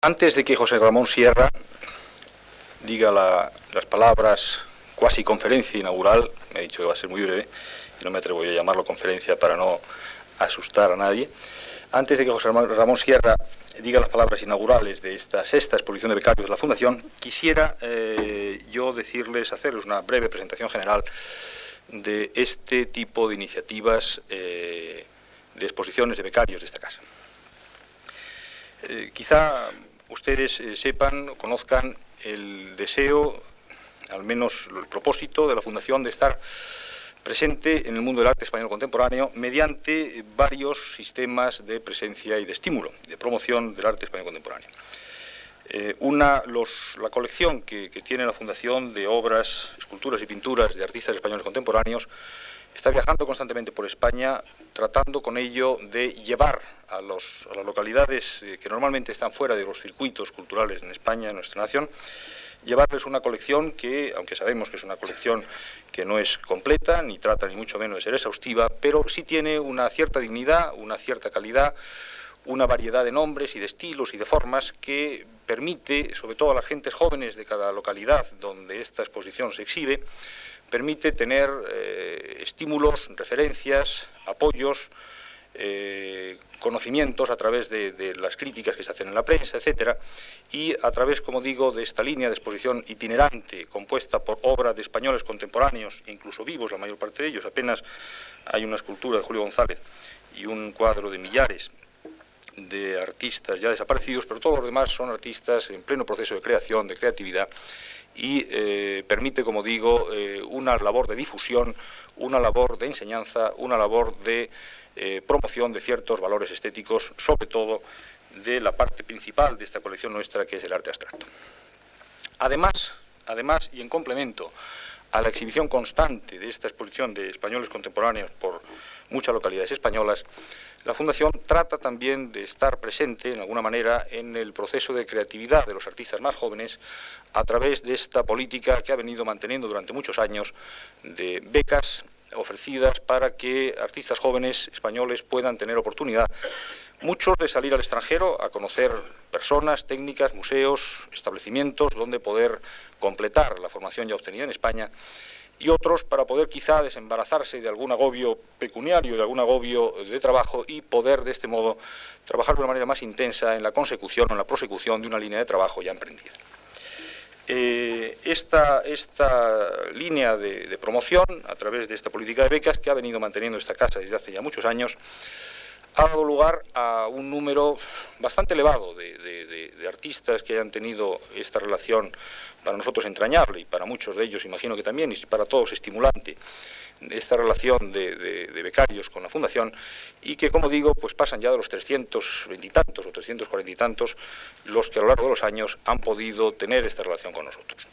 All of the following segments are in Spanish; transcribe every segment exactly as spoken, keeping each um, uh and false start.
Antes de que José Ramón Sierra diga la, las palabras cuasi conferencia inaugural, me ha dicho que va a ser muy breve, y no me atrevo yo a llamarlo conferencia para no asustar a nadie. Antes de que José Ramón Sierra diga las palabras inaugurales de esta sexta exposición de becarios de la Fundación, quisiera eh, yo decirles, hacerles una breve presentación general de este tipo de iniciativas eh, de exposiciones de becarios de esta casa. Eh, quizá ustedes eh, sepan o conozcan el deseo, al menos el propósito de la Fundación de estar presente en el mundo del arte español contemporáneo mediante varios sistemas de presencia y de estímulo, de promoción del arte español contemporáneo. Eh, una, los, la colección que, que tiene la Fundación de obras, esculturas y pinturas de artistas españoles contemporáneos está viajando constantemente por España, tratando con ello de llevar a, los, a las localidades eh, que normalmente están fuera de los circuitos culturales en España, en nuestra nación, llevarles una colección que, aunque sabemos que es una colección que no es completa, ni trata ni mucho menos de ser exhaustiva, pero sí tiene una cierta dignidad, una cierta calidad, una variedad de nombres y de estilos y de formas que permite, sobre todo a las gentes jóvenes de cada localidad donde esta exposición se exhibe, permite tener eh, estímulos, referencias, apoyos, eh, conocimientos a través de, de las críticas que se hacen en la prensa, etcétera, y a través, como digo, de esta línea de exposición itinerante compuesta por obras de españoles contemporáneos, incluso vivos, la mayor parte de ellos. Apenas hay una escultura de Julio González y un cuadro de Millares, de artistas ya desaparecidos, pero todos los demás son artistas en pleno proceso de creación, de creatividad, y eh, permite, como digo, eh, una labor de difusión, una labor de enseñanza, una labor de eh, promoción de ciertos valores estéticos, sobre todo de la parte principal de esta colección nuestra, que es el arte abstracto. Además, además y en complemento a la exhibición constante de esta exposición de españoles contemporáneos por muchas localidades españolas, la Fundación trata también de estar presente, en alguna manera, en el proceso de creatividad de los artistas más jóvenes a través de esta política que ha venido manteniendo durante muchos años de becas ofrecidas para que artistas jóvenes españoles puedan tener oportunidad, muchos de salir al extranjero a conocer personas, técnicas, museos, establecimientos donde poder completar la formación ya obtenida en España, y otros para poder quizá desembarazarse de algún agobio pecuniario, de algún agobio de trabajo y poder de este modo trabajar de una manera más intensa en la consecución o en la prosecución de una línea de trabajo ya emprendida. Eh, esta, esta línea de, de promoción a través de esta política de becas que ha venido manteniendo esta casa desde hace ya muchos años ha dado lugar a un número bastante elevado de, de, de, de artistas que hayan tenido esta relación para nosotros entrañable y para muchos de ellos imagino que también y para todos estimulante, esta relación de, de, de becarios con la Fundación, y que, como digo, pues pasan ya de los trescientos veinte y tantos o trescientos cuarenta y tantos los que a lo largo de los años han podido tener esta relación con nosotros.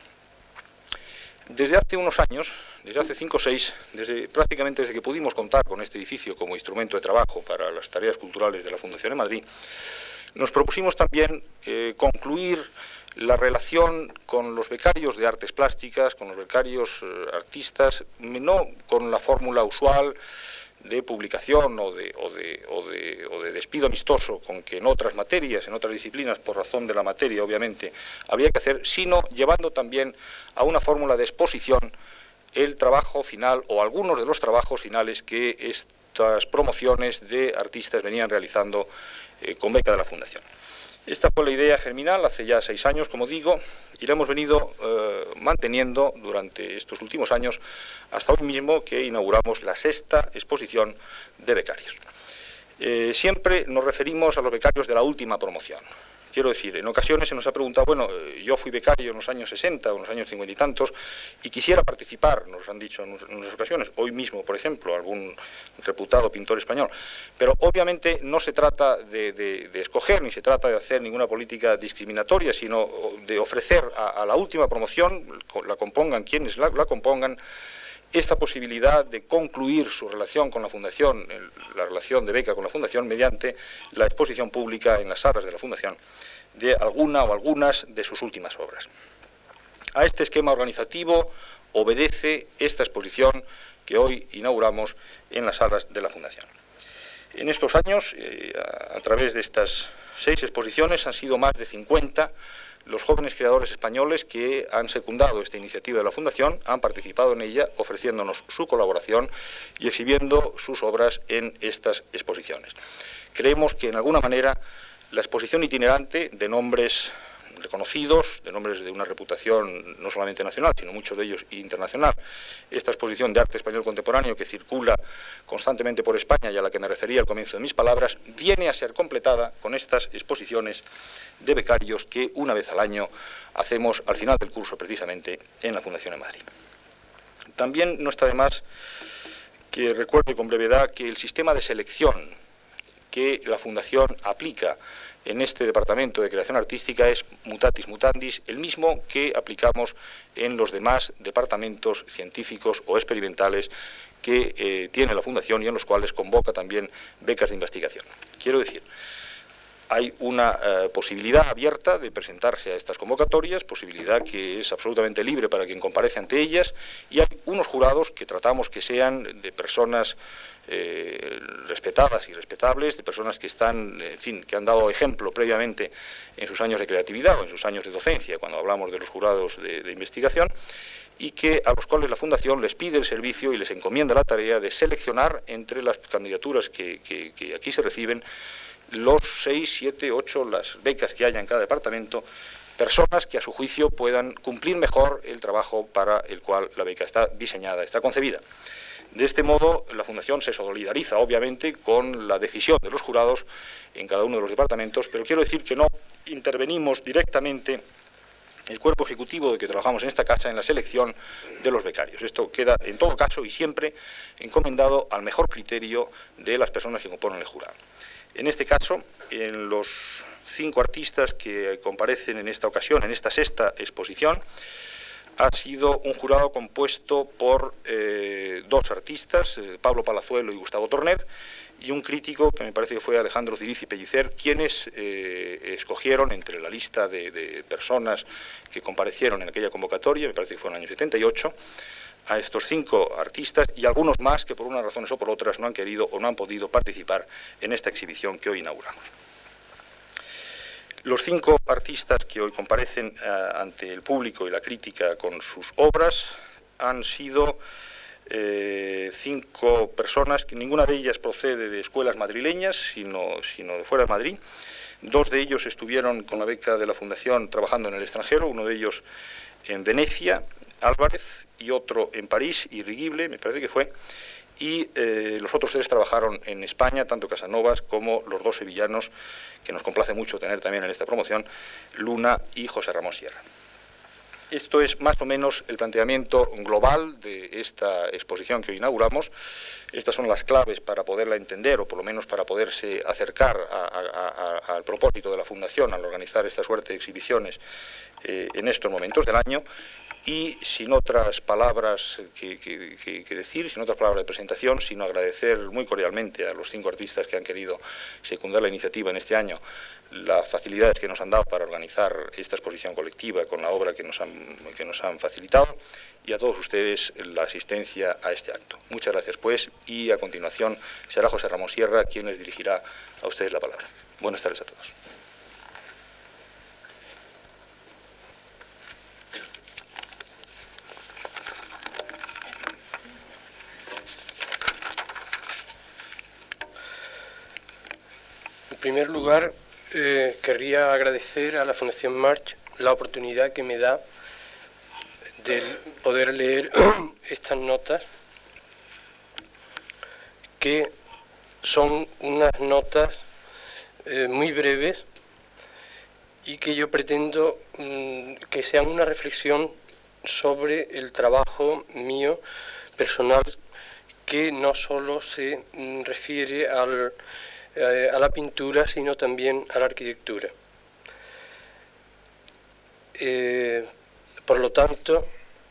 Desde hace unos años, desde hace cinco o seis, desde, prácticamente desde que pudimos contar con este edificio como instrumento de trabajo para las tareas culturales de la Fundación en Madrid, nos propusimos también eh, concluir la relación con los becarios de artes plásticas, con los becarios eh, artistas, no con la fórmula usual de publicación o de, o, de, o, de, o de despido amistoso con que en otras materias, en otras disciplinas, por razón de la materia, obviamente, habría que hacer, sino llevando también a una fórmula de exposición el trabajo final o algunos de los trabajos finales que estas promociones de artistas venían realizando eh, con beca de la Fundación. Esta fue la idea germinal hace ya seis años, como digo, y la hemos venido eh, manteniendo durante estos últimos años hasta hoy mismo que inauguramos la sexta exposición de becarios. Eh, siempre nos referimos a los becarios de la última promoción. Quiero decir, en ocasiones se nos ha preguntado, bueno, yo fui becario en los años sesenta o en los años cincuenta y tantos y quisiera participar, nos han dicho en unas ocasiones, hoy mismo, por ejemplo, algún reputado pintor español, pero obviamente no se trata de, de, de escoger ni se trata de hacer ninguna política discriminatoria, sino de ofrecer a, a la última promoción, la compongan quienes la, la compongan, esta posibilidad de concluir su relación con la Fundación, la relación de beca con la Fundación, mediante la exposición pública en las salas de la Fundación de alguna o algunas de sus últimas obras. A este esquema organizativo obedece esta exposición que hoy inauguramos en las salas de la Fundación. En estos años, eh, a, a través de estas seis exposiciones han sido más de cincuenta los jóvenes creadores españoles que han secundado esta iniciativa de la Fundación, han participado en ella ofreciéndonos su colaboración y exhibiendo sus obras en estas exposiciones. Creemos que, en alguna manera, la exposición itinerante de nombres reconocidos, de nombres de una reputación no solamente nacional, sino muchos de ellos internacional, esta exposición de arte español contemporáneo que circula constantemente por España y a la que me refería al comienzo de mis palabras, viene a ser completada con estas exposiciones de becarios que una vez al año hacemos al final del curso, precisamente en la Fundación en Madrid. También no está de más que recuerde con brevedad que el sistema de selección que la Fundación aplica en este departamento de creación artística es mutatis mutandis, el mismo que aplicamos en los demás departamentos científicos o experimentales que eh, tiene la Fundación y en los cuales convoca también becas de investigación. Quiero decir, hay una eh, posibilidad abierta de presentarse a estas convocatorias, posibilidad que es absolutamente libre para quien comparece ante ellas, y hay unos jurados que tratamos que sean de personas eh, respetadas y respetables, de personas que están, en fin, que han dado ejemplo previamente en sus años de creatividad o en sus años de docencia, cuando hablamos de los jurados de, de investigación, y que a los cuales la Fundación les pide el servicio y les encomienda la tarea de seleccionar entre las candidaturas que, que, que aquí se reciben los seis, siete, ocho, las becas que haya en cada departamento, personas que a su juicio puedan cumplir mejor el trabajo para el cual la beca está diseñada, está concebida. De este modo, la Fundación se solidariza, obviamente, con la decisión de los jurados en cada uno de los departamentos, pero quiero decir que no intervenimos directamente el cuerpo ejecutivo de que trabajamos en esta casa en la selección de los becarios. Esto queda, en todo caso y siempre, encomendado al mejor criterio de las personas que componen el jurado. En este caso, en los cinco artistas que comparecen en esta ocasión, en esta sexta exposición, ha sido un jurado compuesto por eh, dos artistas, eh, Pablo Palazuelo y Gustavo Torner, y un crítico que me parece que fue Alejandro Cirici Pellicer, quienes eh, escogieron entre la lista de, de personas que comparecieron en aquella convocatoria, me parece que fue en el año setenta y ocho, a estos cinco artistas y algunos más que por unas razones o por otras no han querido o no han podido participar en esta exhibición que hoy inauguramos. Los cinco artistas que hoy comparecen eh, ante el público y la crítica con sus obras han sido eh, cinco personas, que ninguna de ellas procede de escuelas madrileñas, sino, sino de fuera de Madrid. Dos de ellos estuvieron con la beca de la Fundación trabajando en el extranjero, uno de ellos en Venecia, Álvarez, y otro en París, Irrigible, me parece que fue, y eh, los otros tres trabajaron en España, tanto Casanovas como los dos sevillanos, que nos complace mucho tener también en esta promoción, Luna y José Ramón Sierra. Esto es más o menos el planteamiento global de esta exposición que hoy inauguramos. Estas son las claves para poderla entender, o por lo menos para poderse acercar a, a, a, al propósito de la Fundación al organizar esta suerte de exhibiciones eh, en estos momentos del año. Y sin otras palabras que, que, que, que decir, sin otras palabras de presentación, sino agradecer muy cordialmente a los cinco artistas que han querido secundar la iniciativa en este año las facilidades que nos han dado para organizar esta exposición colectiva con la obra que nos han, que nos han facilitado, y a todos ustedes la asistencia a este acto. Muchas gracias, pues, y a continuación será José Ramón Sierra quien les dirigirá a ustedes la palabra. Buenas tardes a todos. En primer lugar, eh, querría agradecer a la Fundación March la oportunidad que me da de poder leer estas notas, que son unas notas eh, muy breves y que yo pretendo mm, que sean una reflexión sobre el trabajo mío personal, que no solo se mm, refiere al a la pintura, sino también a la arquitectura. Eh, por lo tanto,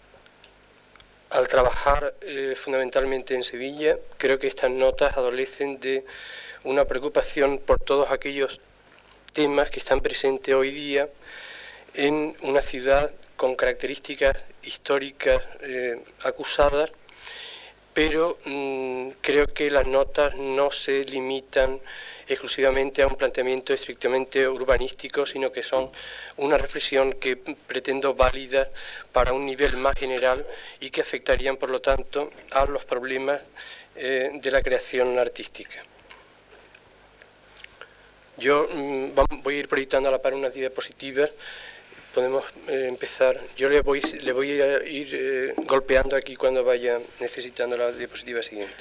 al trabajar eh, fundamentalmente en Sevilla, creo que estas notas adolecen de una preocupación por todos aquellos temas que están presentes hoy día en una ciudad con características históricas eh, acusadas, pero mmm, creo que las notas no se limitan exclusivamente a un planteamiento estrictamente urbanístico, sino que son una reflexión que pretendo válida para un nivel más general y que afectarían, por lo tanto, a los problemas eh, de la creación artística. Yo mmm, voy a ir proyectando a la par unas diapositivas. Podemos eh, empezar. Yo le voy, le voy a ir eh, golpeando aquí cuando vaya necesitando la diapositiva siguiente.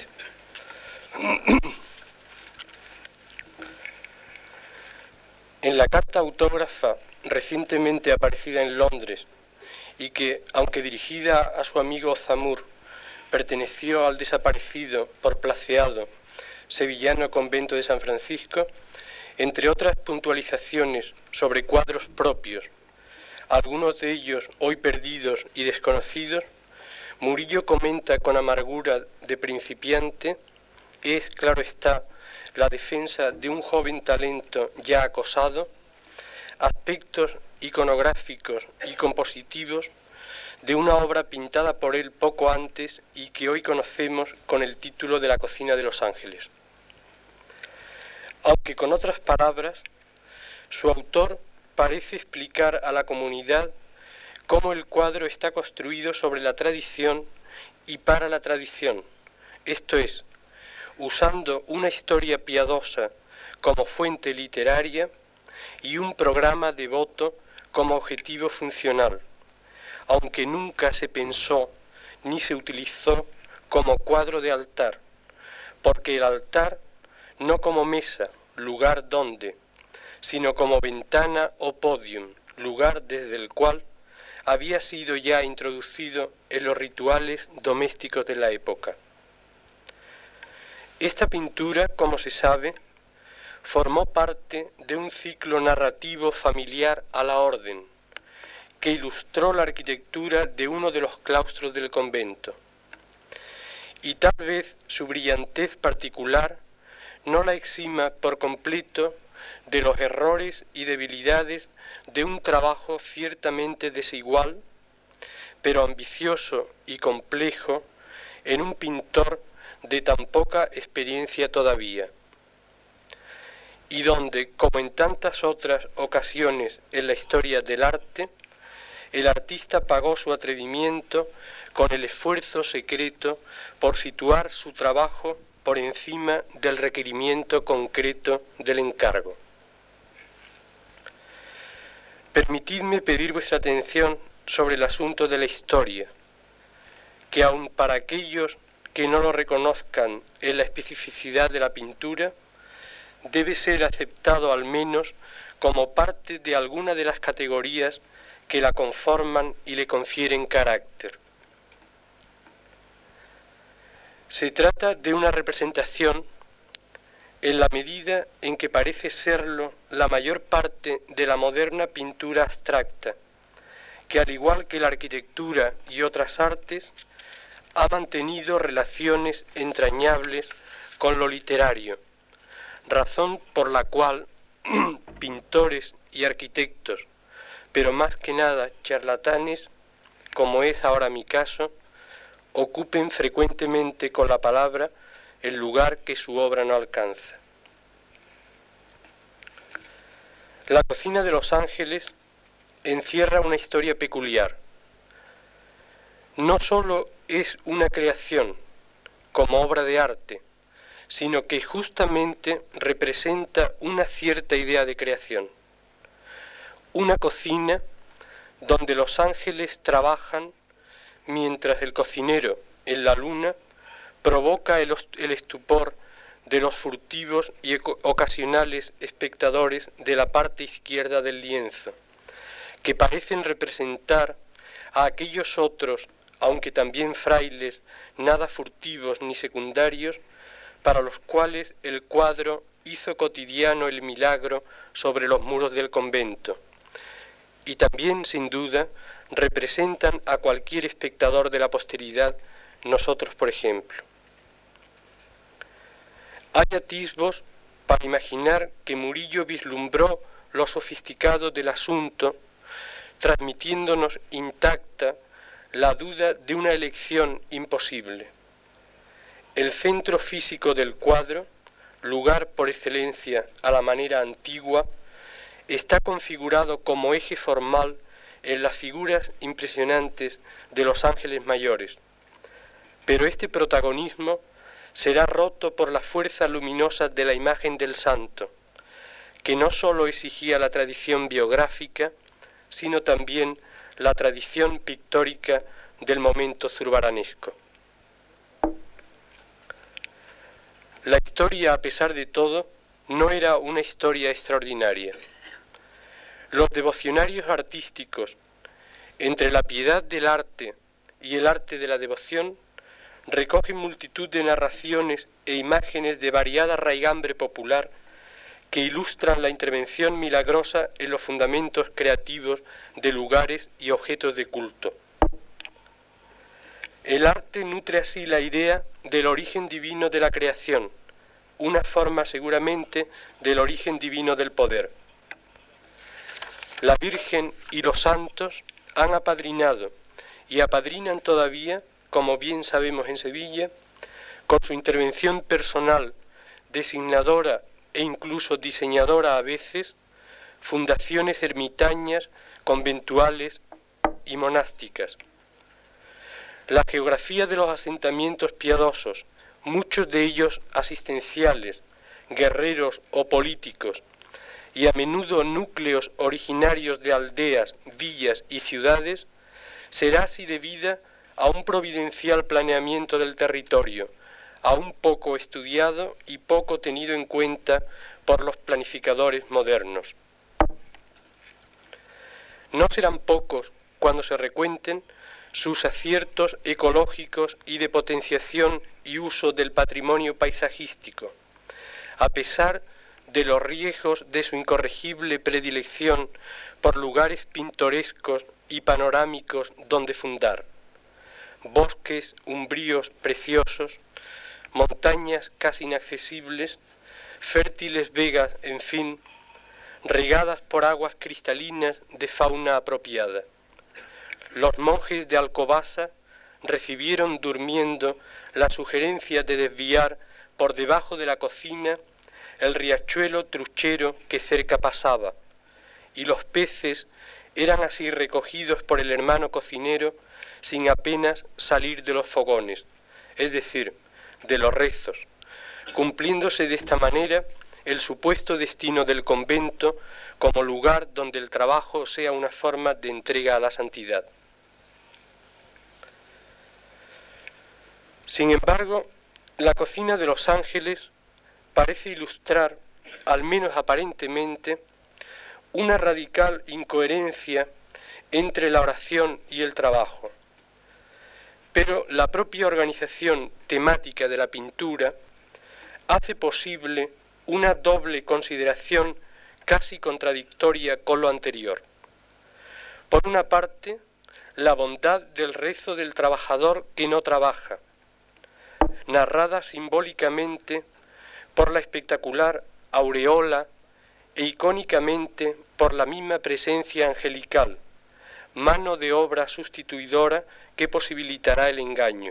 En la carta autógrafa recientemente aparecida en Londres y que, aunque dirigida a su amigo Zamur, perteneció al desaparecido por placeado sevillano convento de San Francisco, entre otras puntualizaciones sobre cuadros propios, algunos de ellos hoy perdidos y desconocidos, Murillo comenta con amargura de principiante: es, claro está, la defensa de un joven talento ya acosado, aspectos iconográficos y compositivos de una obra pintada por él poco antes y que hoy conocemos con el título de La cocina de los ángeles. Aunque con otras palabras, su autor parece explicar a la comunidad cómo el cuadro está construido sobre la tradición y para la tradición, esto es, usando una historia piadosa como fuente literaria y un programa devoto como objetivo funcional, aunque nunca se pensó ni se utilizó como cuadro de altar, porque el altar, no como mesa, lugar donde, sino como ventana o podium, lugar desde el cual había sido ya introducido en los rituales domésticos de la época. Esta pintura, como se sabe, formó parte de un ciclo narrativo familiar a la orden, que ilustró la arquitectura de uno de los claustros del convento. Y tal vez su brillantez particular no la exima por completo de los errores y debilidades de un trabajo ciertamente desigual, pero ambicioso y complejo en un pintor de tan poca experiencia todavía, y donde, como en tantas otras ocasiones en la historia del arte, el artista pagó su atrevimiento con el esfuerzo secreto por situar su trabajo por encima del requerimiento concreto del encargo. Permitidme pedir vuestra atención sobre el asunto de la historia, que aun para aquellos que no lo reconozcan en la especificidad de la pintura, debe ser aceptado al menos como parte de alguna de las categorías que la conforman y le confieren carácter. Se trata de una representación, en la medida en que parece serlo la mayor parte de la moderna pintura abstracta, que al igual que la arquitectura y otras artes, ha mantenido relaciones entrañables con lo literario, razón por la cual pintores y arquitectos, pero más que nada charlatanes, como es ahora mi caso, ocupen frecuentemente con la palabra el lugar que su obra no alcanza. La cocina de los ángeles encierra una historia peculiar. No solo es una creación como obra de arte, sino que justamente representa una cierta idea de creación. Una cocina donde los ángeles trabajan mientras el cocinero en la luna provoca el, el estupor de los furtivos y ocasionales espectadores de la parte izquierda del lienzo, que parecen representar a aquellos otros, aunque también frailes, nada furtivos ni secundarios, para los cuales el cuadro hizo cotidiano el milagro sobre los muros del convento, y también, sin duda, representan a cualquier espectador de la posteridad, nosotros por ejemplo. Hay atisbos para imaginar que Murillo vislumbró lo sofisticado del asunto, transmitiéndonos intacta la duda de una elección imposible. El centro físico del cuadro, lugar por excelencia a la manera antigua, está configurado como eje formal en las figuras impresionantes de los ángeles mayores, pero este protagonismo será roto por la fuerza luminosa de la imagen del santo, que no sólo exigía la tradición biográfica, sino también la tradición pictórica del momento zurbaranesco. La historia, a pesar de todo, no era una historia extraordinaria. Los devocionarios artísticos, entre la piedad del arte y el arte de la devoción, recogen multitud de narraciones e imágenes de variada raigambre popular que ilustran la intervención milagrosa en los fundamentos creativos de lugares y objetos de culto. El arte nutre así la idea del origen divino de la creación, una forma seguramente del origen divino del poder. La Virgen y los santos han apadrinado y apadrinan todavía, como bien sabemos en Sevilla, con su intervención personal, designadora e incluso diseñadora a veces, fundaciones ermitañas, conventuales y monásticas. La geografía de los asentamientos piadosos, muchos de ellos asistenciales, guerreros o políticos, y a menudo núcleos originarios de aldeas, villas y ciudades, será así debida a un providencial planeamiento del territorio, aún poco estudiado y poco tenido en cuenta por los planificadores modernos. No serán pocos, cuando se recuenten, sus aciertos ecológicos y de potenciación y uso del patrimonio paisajístico, a pesar de los riesgos de su incorregible predilección por lugares pintorescos y panorámicos donde fundar, bosques umbríos preciosos, montañas casi inaccesibles, fértiles vegas, en fin, regadas por aguas cristalinas de fauna apropiada. Los monjes de Alcobaza recibieron durmiendo la sugerencia de desviar por debajo de la cocina el riachuelo truchero que cerca pasaba, y los peces eran así recogidos por el hermano cocinero sin apenas salir de los fogones, es decir, de los rezos, cumpliéndose de esta manera el supuesto destino del convento como lugar donde el trabajo sea una forma de entrega a la santidad. Sin embargo, la cocina de los ángeles parece ilustrar, al menos aparentemente, una radical incoherencia entre la oración y el trabajo. Pero la propia organización temática de la pintura hace posible una doble consideración casi contradictoria con lo anterior. Por una parte, la bondad del rezo del trabajador que no trabaja, narrada simbólicamente por la espectacular aureola e icónicamente por la misma presencia angelical, mano de obra sustituidora que posibilitará el engaño.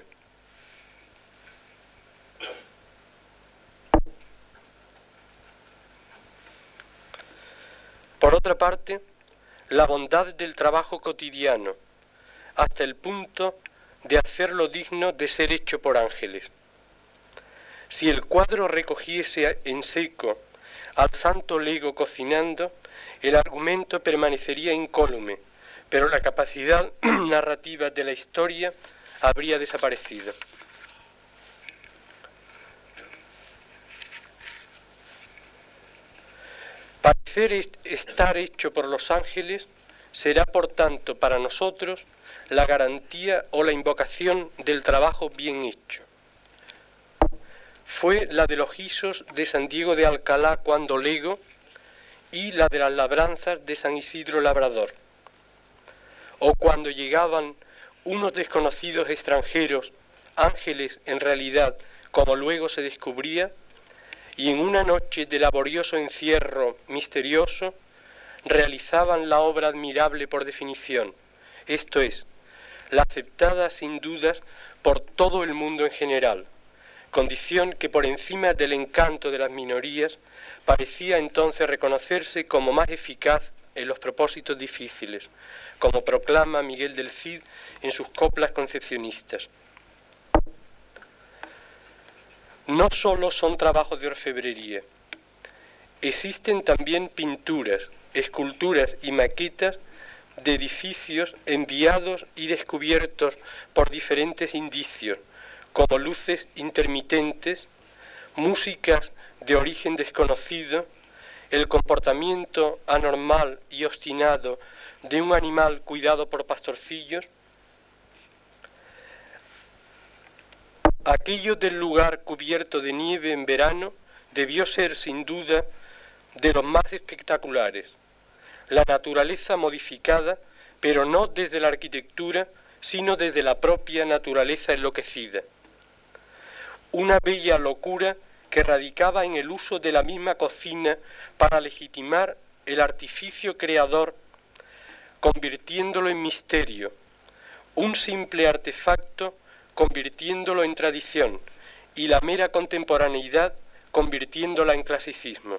Por otra parte, la bondad del trabajo cotidiano, hasta el punto de hacerlo digno de ser hecho por ángeles. Si el cuadro recogiese en seco al santo lego cocinando, el argumento permanecería incólume, pero la capacidad narrativa de la historia habría desaparecido. Parecer estar hecho por los ángeles será, por tanto, para nosotros la garantía o la invocación del trabajo bien hecho. Fue la de los guisos de San Diego de Alcalá cuando lego y la de las labranzas de San Isidro Labrador. O cuando llegaban unos desconocidos extranjeros, ángeles en realidad, como luego se descubría, y en una noche de laborioso encierro misterioso realizaban la obra admirable por definición, esto es, la aceptada sin dudas por todo el mundo en general, condición que por encima del encanto de las minorías parecía entonces reconocerse como más eficaz en los propósitos difíciles, como proclama Miguel del Cid en sus coplas concepcionistas. No solo son trabajos de orfebrería, existen también pinturas, esculturas y maquetas de edificios enviados y descubiertos por diferentes indicios, como luces intermitentes, músicas de origen desconocido, el comportamiento anormal y obstinado de un animal cuidado por pastorcillos. Aquello del lugar cubierto de nieve en verano debió ser sin duda de los más espectaculares. La naturaleza modificada, pero no desde la arquitectura, sino desde la propia naturaleza enloquecida. Una bella locura que radicaba en el uso de la misma cocina para legitimar el artificio creador, convirtiéndolo en misterio, un simple artefacto convirtiéndolo en tradición y la mera contemporaneidad convirtiéndola en clasicismo.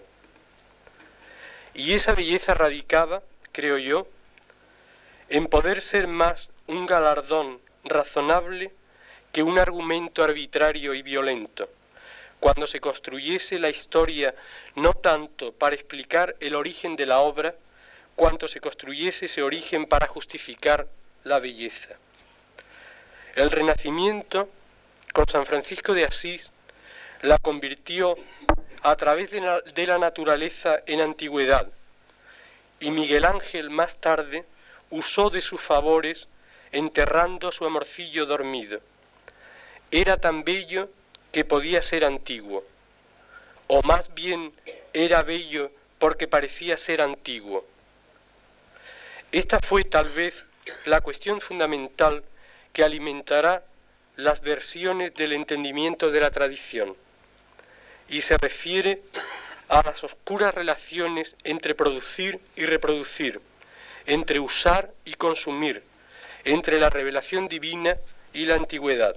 Y esa belleza radicaba, creo yo, en poder ser más un galardón razonable que un argumento arbitrario y violento, cuando se construyese la historia no tanto para explicar el origen de la obra, cuanto se construyese ese origen para justificar la belleza. El Renacimiento, con San Francisco de Asís, la convirtió a través de la, de la naturaleza en antigüedad, y Miguel Ángel más tarde usó de sus favores enterrando su amorcillo dormido. Era tan bello que podía ser antiguo, o más bien era bello porque parecía ser antiguo. Esta fue tal vez la cuestión fundamental que alimentará las versiones del entendimiento de la tradición, y se refiere a las oscuras relaciones entre producir y reproducir, entre usar y consumir, entre la revelación divina y la antigüedad.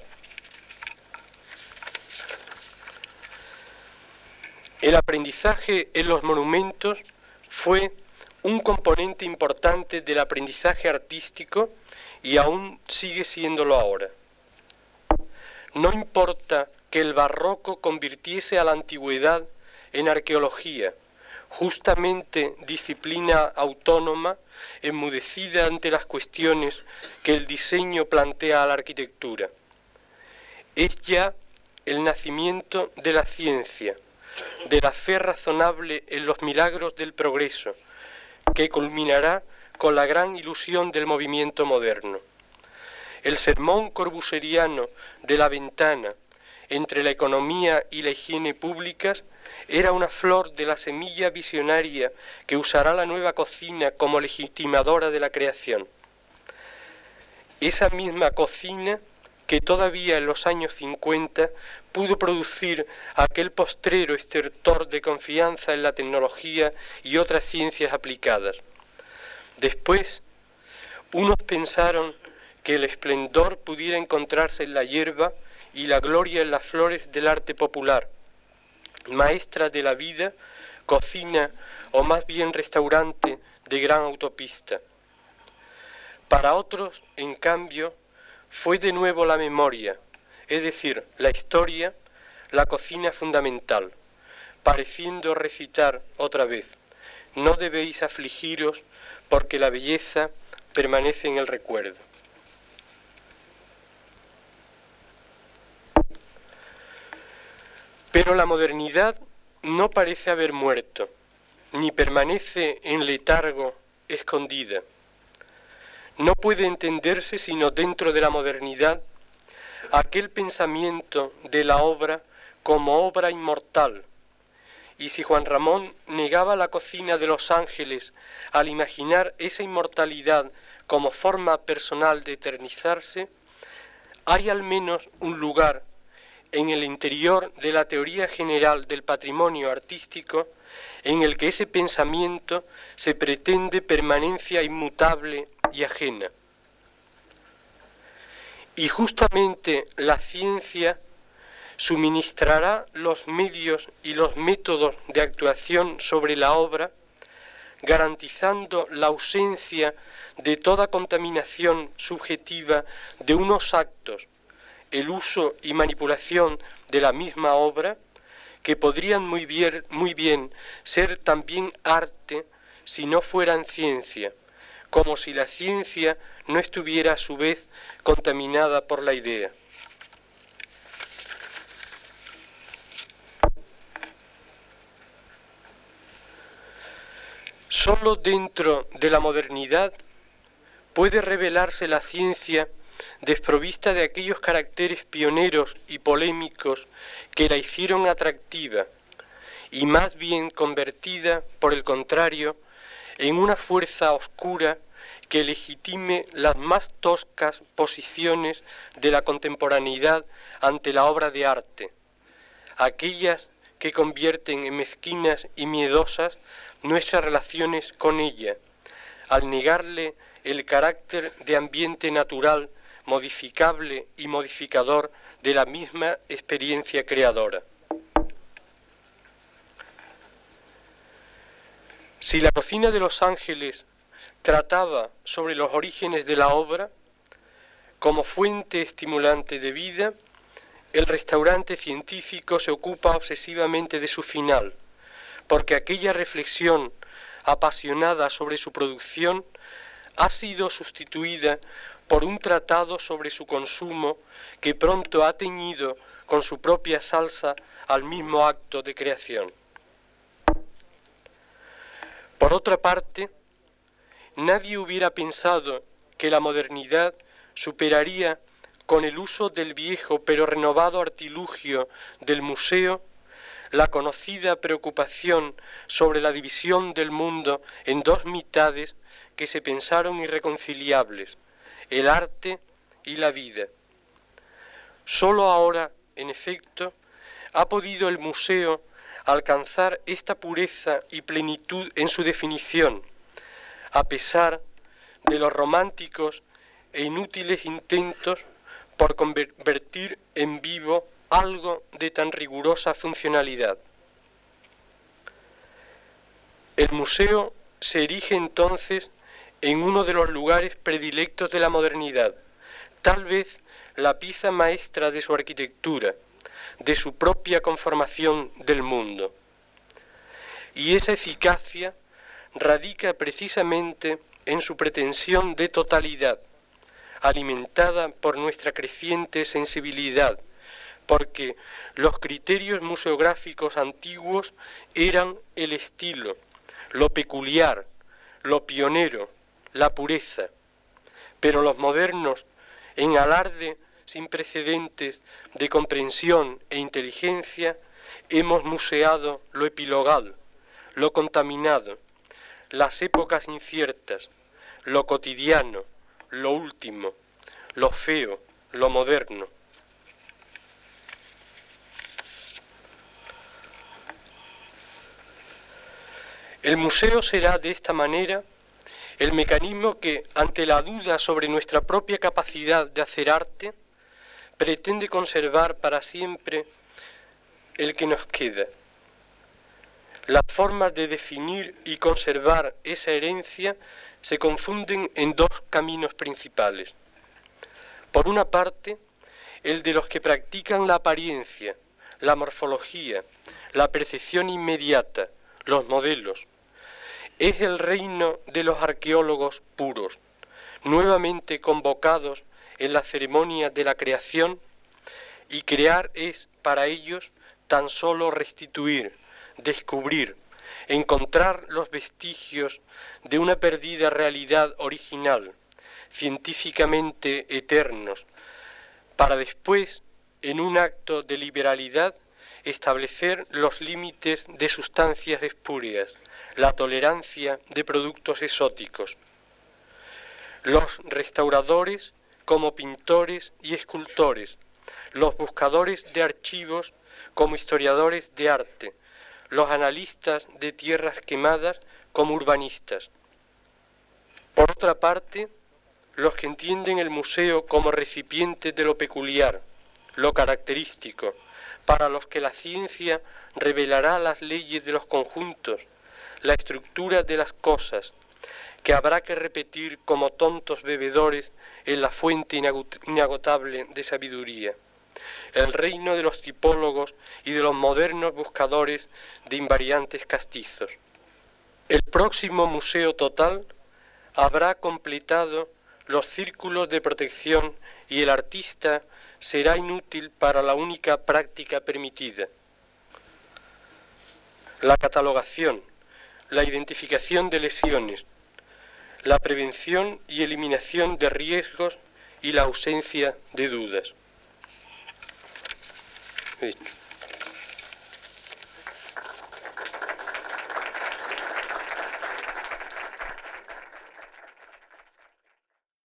El aprendizaje en los monumentos fue un componente importante del aprendizaje artístico y aún sigue siéndolo ahora. No importa que el barroco convirtiese a la antigüedad en arqueología, justamente disciplina autónoma, enmudecida ante las cuestiones que el diseño plantea a la arquitectura. Es ya el nacimiento de la ciencia, de la fe razonable en los milagros del progreso, que culminará con la gran ilusión del movimiento moderno. El sermón corbusieriano de la ventana entre la economía y la higiene públicas era una flor de la semilla visionaria que usará la nueva cocina como legitimadora de la creación. Esa misma cocina que todavía en los años cincuenta pudo producir aquel postrero estertor de confianza en la tecnología y otras ciencias aplicadas. Después, unos pensaron que el esplendor pudiera encontrarse en la hierba y la gloria en las flores del arte popular, maestra de la vida, cocina o más bien restaurante de gran autopista. Para otros, en cambio, fue de nuevo la memoria, es decir, la historia, la cocina fundamental, pareciendo recitar otra vez: no debéis afligiros porque la belleza permanece en el recuerdo. Pero la modernidad no parece haber muerto, ni permanece en letargo escondida. No puede entenderse sino dentro de la modernidad aquel pensamiento de la obra como obra inmortal. Y si Juan Ramón negaba la cocina de los ángeles al imaginar esa inmortalidad como forma personal de eternizarse, hay al menos un lugar en el interior de la teoría general del patrimonio artístico en el que ese pensamiento se pretende permanencia inmutable y ajena. Y justamente la ciencia suministrará los medios y los métodos de actuación sobre la obra, garantizando la ausencia de toda contaminación subjetiva de unos actos, el uso y manipulación de la misma obra, que podrían muy bien, muy bien ser también arte si no fueran ciencia, como si la ciencia no estuviera a su vez contaminada por la idea. Solo dentro de la modernidad puede revelarse la ciencia desprovista de aquellos caracteres pioneros y polémicos que la hicieron atractiva, y más bien convertida, por el contrario, en una fuerza oscura que legitime las más toscas posiciones de la contemporaneidad ante la obra de arte, aquellas que convierten en mezquinas y miedosas nuestras relaciones con ella, al negarle el carácter de ambiente natural, modificable y modificador de la misma experiencia creadora. Si la cocina de los ángeles trataba sobre los orígenes de la obra, como fuente estimulante de vida, el restaurante científico se ocupa obsesivamente de su final, porque aquella reflexión apasionada sobre su producción ha sido sustituida por un tratado sobre su consumo que pronto ha teñido con su propia salsa al mismo acto de creación. Por otra parte, nadie hubiera pensado que la modernidad superaría con el uso del viejo pero renovado artilugio del museo la conocida preocupación sobre la división del mundo en dos mitades que se pensaron irreconciliables, el arte y la vida. Solo ahora, en efecto, ha podido el museo alcanzar esta pureza y plenitud en su definición, a pesar de los románticos e inútiles intentos por convertir en vivo algo de tan rigurosa funcionalidad. El museo se erige entonces en uno de los lugares predilectos de la modernidad, tal vez la pieza maestra de su arquitectura, de su propia conformación del mundo. Y esa eficacia radica precisamente en su pretensión de totalidad, alimentada por nuestra creciente sensibilidad, porque los criterios museográficos antiguos eran el estilo, lo peculiar, lo pionero, la pureza, pero los modernos, en alarde sin precedentes de comprensión e inteligencia, hemos museado lo epilogal, lo contaminado, las épocas inciertas, lo cotidiano, lo último, lo feo, lo moderno. El museo será de esta manera el mecanismo que, ante la duda sobre nuestra propia capacidad de hacer arte, pretende conservar para siempre el que nos queda. Las formas de definir y conservar esa herencia se confunden en dos caminos principales. Por una parte, el de los que practican la apariencia, la morfología, la percepción inmediata, los modelos. Es el reino de los arqueólogos puros, nuevamente convocados en la ceremonia de la creación, y crear es para ellos tan solo restituir, descubrir, encontrar los vestigios de una perdida realidad original, científicamente eternos, para después, en un acto de liberalidad, establecer los límites de sustancias espurias, la tolerancia de productos exóticos. Los restauradores como pintores y escultores, los buscadores de archivos como historiadores de arte, los analistas de tierras quemadas como urbanistas. Por otra parte, los que entienden el museo como recipiente de lo peculiar, lo característico, para los que la ciencia revelará las leyes de los conjuntos, la estructura de las cosas, que habrá que repetir como tontos bebedores en la fuente inagotable de sabiduría, el reino de los tipólogos y de los modernos buscadores de invariantes castizos. El próximo museo total habrá completado los círculos de protección y el artista será inútil para la única práctica permitida: la catalogación, la identificación de lesiones, la prevención y eliminación de riesgos y la ausencia de dudas. Listo.